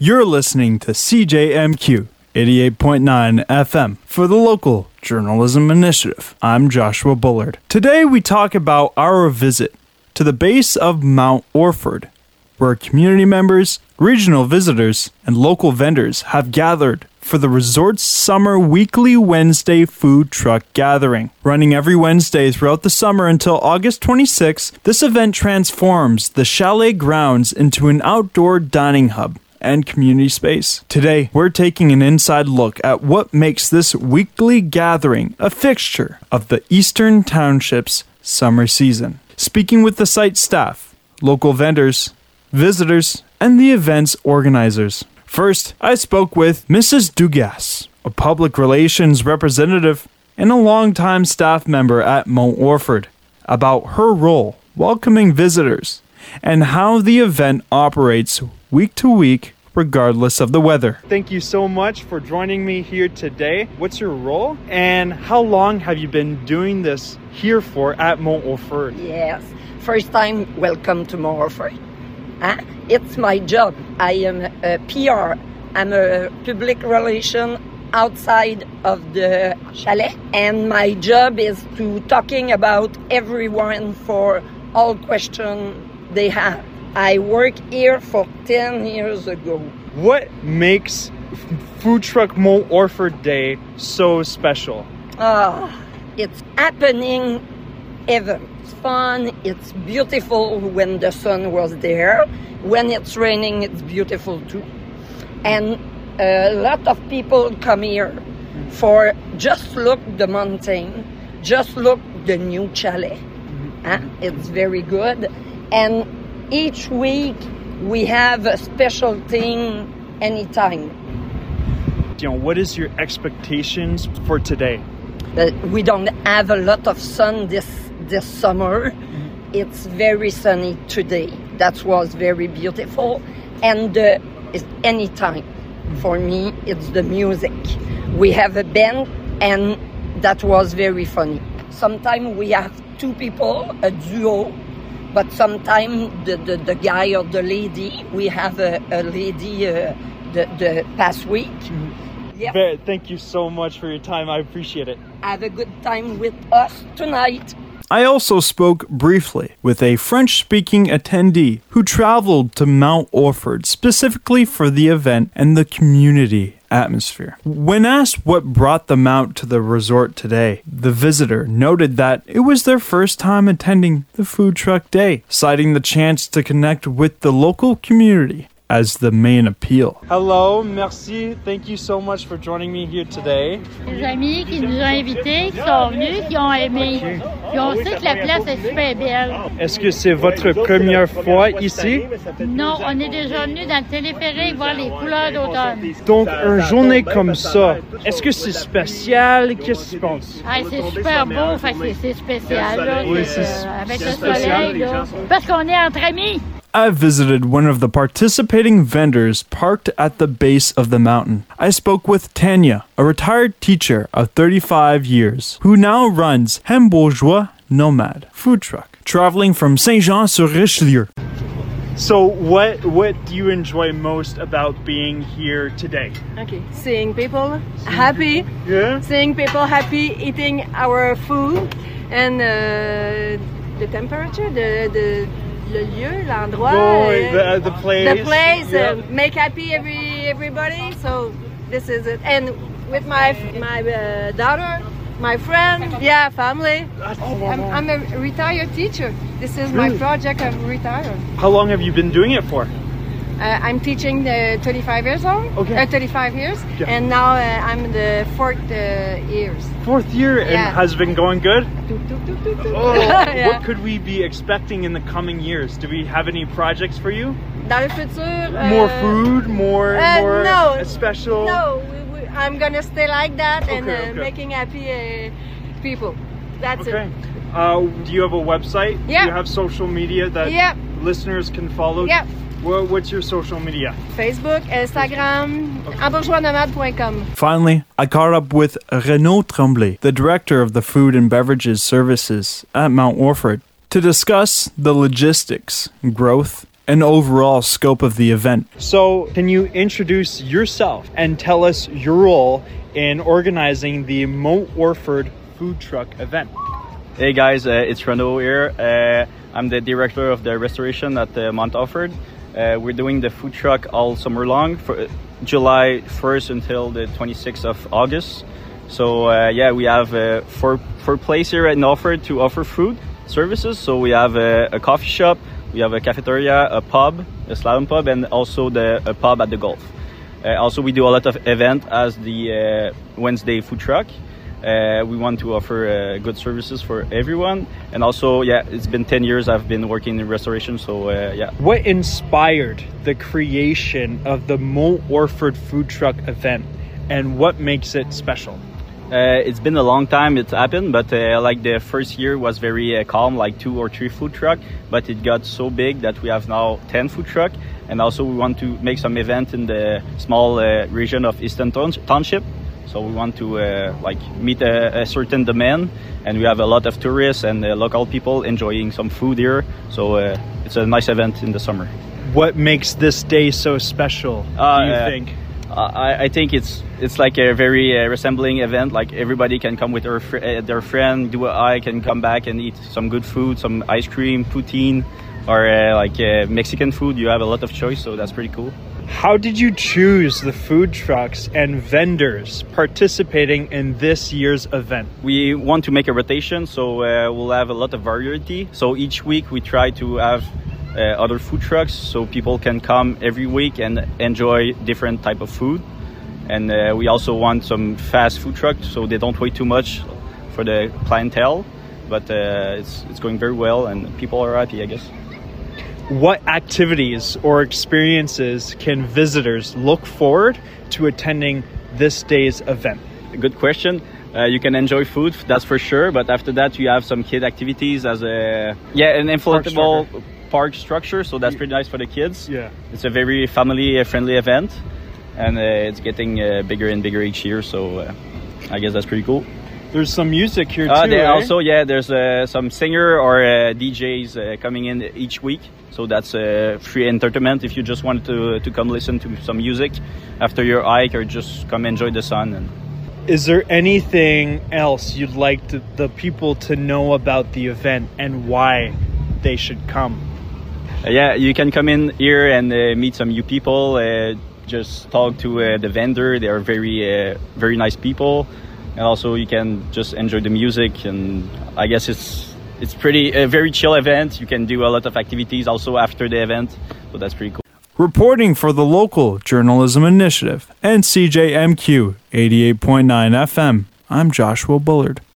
You're listening to CJMQ 88.9 FM for the local journalism initiative. I'm Joshua Bullard. Today we talk about our visit to the base of Mount Orford, where community members, regional visitors, and local vendors have gathered for the resort's summer weekly Wednesday food truck gathering. Running every Wednesday throughout the summer until August 26th, this event transforms the chalet grounds into an outdoor dining hub and community space. Today, we're taking an inside look at what makes this weekly gathering a fixture of the Eastern Township's summer season. Speaking with the site staff, local vendors, visitors, and the event's organizers. First, I spoke with Mrs. Dugas, a public relations representative and a longtime staff member at Mount Orford, about her role welcoming visitors and how the event operates week to week regardless of the weather. Thank you so much for joining me here today. What's your role and how long have you been doing this here for at Mount Orford? Yes, first time welcome to Mount Orford. It's my job. I am a PR. I'm a public relation outside of the chalet, and my job is to talking about everyone for all questions they have. I work here for 10 years ago. What makes Food Truck Mount Orford Day so special? It's happening event. It's fun, it's beautiful when the sun was there. When it's raining, it's beautiful too. And a lot of people come here for just look the mountain, just look the new chalet. It's very good. And each week we have a special thing anytime. What is your expectations for today? We don't have a lot of sun this summer. It's very sunny today. That was very beautiful. And it's anytime. For me, it's the music. We have a band and that was very funny. Sometimes we have two people, a duo, but sometimes the guy or the lady, we have a lady the past week. Yep. Thank you so much for your time. I appreciate it. Have a good time with us tonight. I also spoke briefly with a French-speaking attendee who traveled to Mount Orford specifically for the event and the community atmosphere. When asked what brought them out to the resort today, the visitor noted that it was their first time attending the food truck day, citing the chance to connect with the local community as the main appeal. Hello, merci. Thank you so much for joining me here today. Les amis qui nous ont invités, qui sont venus, qui ont aimé. Puis on sait que la place est super belle. Est-ce que c'est votre première fois ici? Non, on est déjà venus dans le téléphérique voir les couleurs d'automne. Donc, une journée comme ça, est-ce que c'est spécial? Qu'est-ce que tu penses? C'est super beau, fait que c'est spécial. Là, oui, c'est avec le soleil, là. Parce qu'on est entre amis. I visited one of the participating vendors parked at the base of the mountain. I spoke with Tanya, a retired teacher of 35 years, who now runs Bourgeois Nomad food truck, traveling from Saint-Jean-sur-Richelieu. So what do you enjoy most about being here today? Okay, seeing people happy. Yeah. Seeing people happy eating our food and the temperature, le lieu, l'endroit, the place. The place, yeah. Make happy everybody. So this is it. And with my daughter, my friend, family. I'm a retired teacher. This is my project. I'm retired. How long have you been doing it for? I'm teaching 35 years old. Okay. 35 years, yeah. And now I'm the fourth years. Fourth year, and has it been going good? Yeah. What could we be expecting in the coming years? Do we have any projects for you? Dans le futur, more food, more no, special. No, I'm gonna stay like that and okay. making happy people. That's okay. it. Do you have a website? Yeah. Do you have social media that listeners can follow? Yeah. What's your social media? Facebook, Instagram, bourgeoisnomade.com. Finally, I caught up with Renaud Tremblay, the director of the Food and Beverages Services at Mount Orford, to discuss the logistics, growth, and overall scope of the event. So, can you introduce yourself and tell us your role in organizing the Mount Orford food truck event? Hey guys, it's Renaud here. I'm the director of the restoration at Mount Orford. We're doing the food truck all summer long, for July 1st until the 26th of August. So we have four places here at Orford to offer food services. So we have a coffee shop, we have a cafeteria, a pub, a slalom pub, and also a pub at the golf. Also, we do a lot of events as the Wednesday food truck. We want to offer good services for everyone. And also, it's been 10 years I've been working in restoration, so What inspired the creation of the Mount Orford food truck event, and what makes it special? It's been a long time it happened, but like the first year was very calm, like 2 or 3 food truck, but it got so big that we have now 10 food truck. And also we want to make some event in the small region of Easton Township. So we want to meet a certain demand, and we have a lot of tourists and local people enjoying some food here. So it's a nice event in the summer. What makes this day so special, do you think? I think it's like a very resembling event. Like everybody can come with their friend, do a hike, and come back and eat some good food, some ice cream, poutine, or Mexican food. You have a lot of choice, so that's pretty cool. How did you choose the food trucks and vendors participating in this year's event? We want to make a rotation, so we'll have a lot of variety. So each week we try to have other food trucks, so people can come every week and enjoy different type of food. And we also want some fast food trucks, so they don't wait too much for the clientele. But it's going very well, and people are happy, I guess. What activities or experiences can visitors look forward to attending this day's event? Good question. You can enjoy food, that's for sure. But after that, you have some kid activities as an inflatable park structure. So that's pretty nice for the kids. Yeah, it's a very family-friendly event, and it's getting bigger and bigger each year. So I guess that's pretty cool. There's some music here too. Also, there's some singer or DJs coming in each week. So that's free entertainment if you just want to come listen to some music after your hike, or just come enjoy the sun. Is there anything else you'd like the people to know about the event and why they should come? You can come in here and meet some new people. Just talk to the vendor. They are very, very nice people. And also you can just enjoy the music. And I guess it's pretty a very chill event. You can do a lot of activities also after the event. So that's pretty cool. Reporting for the Local Journalism Initiative and CJMQ 88.9 FM, I'm Joshua Bullard.